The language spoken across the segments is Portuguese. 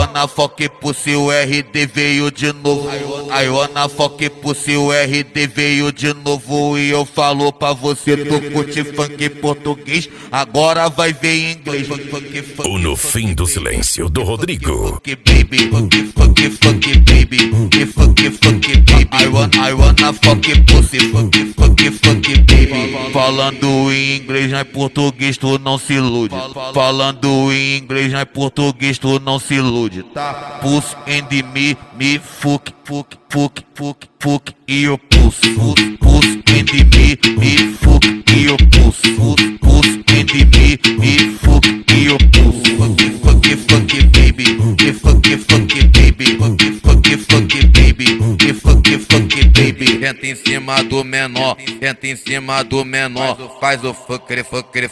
wanna fuck pussy, o RD veio de novo. I wanna fuck pussy, o RD veio de novo. E eu falo pra você, tu curte funk português, agora vai ver em inglês. O No Fim do Silêncio, do Rodrigo. Funk baby, funk baby, funk baby. I wanna fuck pussy, funk baby. Falando em inglês, não é português, tu não se ilude. Falando em inglês, não é português, tu não se ilude, tá? Pussy and me fuck e eu pussy. Pussy and me fuck e eu pussy. Pussy and me fuck e eu pussy. Funk baby, funk baby, funk baby. Entra em cima do menor, entra em cima do menor. Faz o fucker pussy.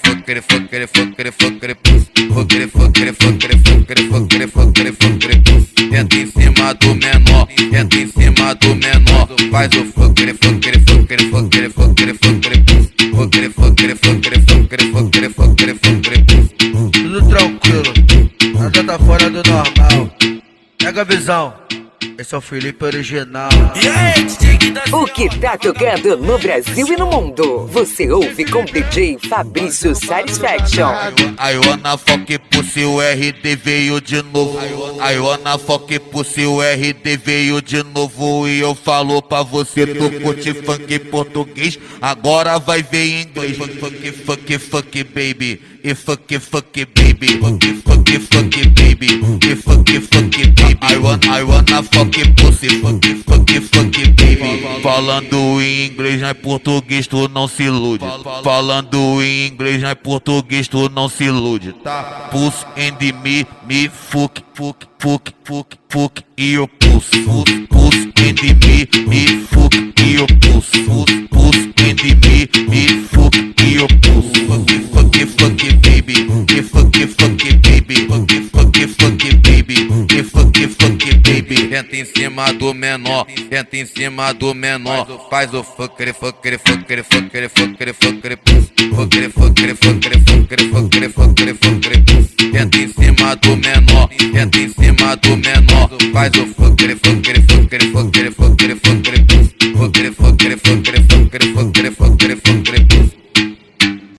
Pussy. Entra em cima do menor, entra em cima do menor. Faz o fucker pussy. Tudo tranquilo, nada tá fora do normal. Pega a visão, esse é o Felipe original. O que tá tocando no Brasil e no mundo, você ouve com DJ Fabrício Satisfaction. I wanna fuck pussy, o RD veio de novo. I wanna fuck pussy, o RD veio de novo. E eu falo pra você, tu curte funk português, agora vai ver em inglês. Funk baby, e funk baby, funk baby, e funk baby. I wanna fuck pussy, funk baby. Falando em inglês, não é português, tu não se ilude. Falando em inglês, não é português, tu não se ilude, tá? Pussy and me fuck e eu pussy. Pussy and me fuck e eu pussy. Pussy and me fuck e eu pussy. Funk baby, e funk baby, funk baby, e funk baby. Entra em cima do menor, entra em cima do menor. Faz o fucker pussy. Entra em cima do menor, entra em cima do menor. Faz o fucker pussy.